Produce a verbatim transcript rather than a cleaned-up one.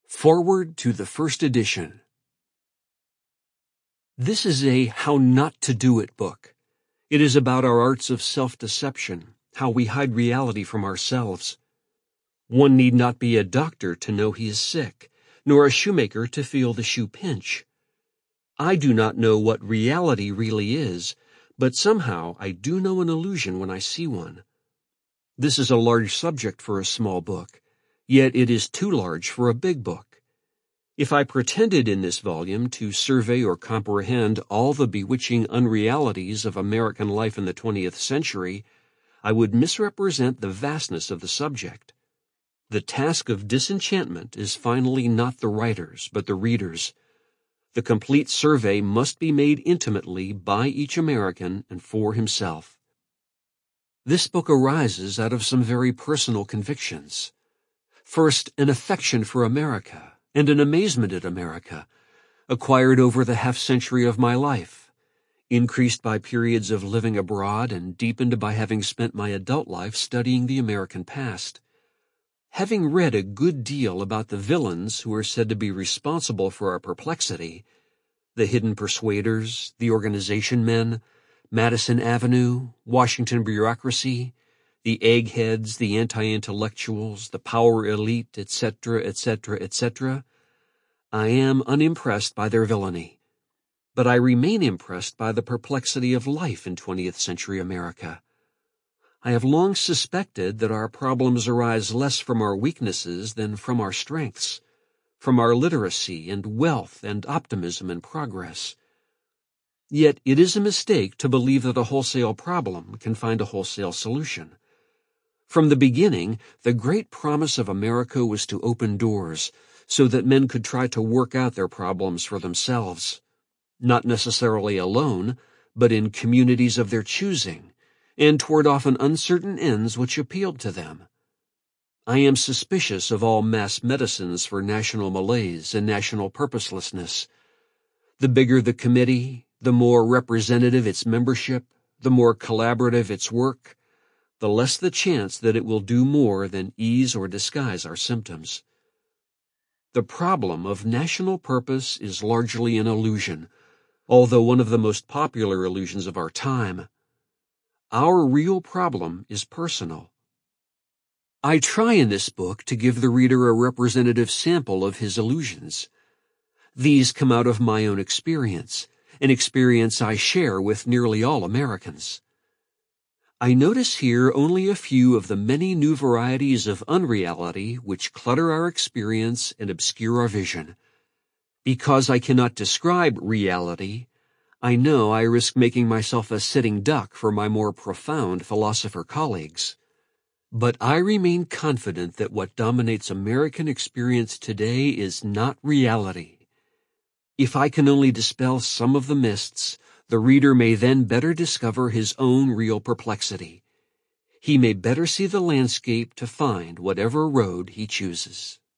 Forward to the First Edition. This is a How Not to Do It book. It is about our arts of self-deception, how we hide reality from ourselves. One need not be a doctor to know he is sick, nor a shoemaker to feel the shoe pinch. I do not know what reality really is, but somehow I do know an illusion when I see one. This is a large subject for a small book, yet it is too large for a big book. If I pretended in this volume to survey or comprehend all the bewitching unrealities of American life in the twentieth century, I would misrepresent the vastness of the subject. The task of disenchantment is finally not the writer's, but the reader's. The complete survey must be made intimately by each American and for himself. This book arises out of some very personal convictions. First, an affection for America, and an amazement at America, acquired over the half-century of my life, increased by periods of living abroad and deepened by having spent my adult life studying the American past. Having read a good deal about the villains who are said to be responsible for our perplexity, the hidden persuaders, the organization men, Madison Avenue, Washington bureaucracy, the eggheads, the anti-intellectuals, the power elite, et cetera, et cetera, et cetera, I am unimpressed by their villainy. But I remain impressed by the perplexity of life in twentieth century America. I have long suspected that our problems arise less from our weaknesses than from our strengths, from our literacy and wealth and optimism and progress. Yet it is a mistake to believe that a wholesale problem can find a wholesale solution. From the beginning, the great promise of America was to open doors so that men could try to work out their problems for themselves, not necessarily alone, but in communities of their choosing, and toward often uncertain ends which appealed to them. I am suspicious of all mass medicines for national malaise and national purposelessness. The bigger the committee, the more representative its membership, the more collaborative its work, the less the chance that it will do more than ease or disguise our symptoms. The problem of national purpose is largely an illusion, although one of the most popular illusions of our time. Our real problem is personal. I try in this book to give the reader a representative sample of his illusions. These come out of my own experience, an experience I share with nearly all Americans. I notice here only a few of the many new varieties of unreality which clutter our experience and obscure our vision. Because I cannot describe reality, I know I risk making myself a sitting duck for my more profound philosopher colleagues. But I remain confident that what dominates American experience today is not reality. If I can only dispel some of the mists, the reader may then better discover his own real perplexity. He may better see the landscape to find whatever road he chooses.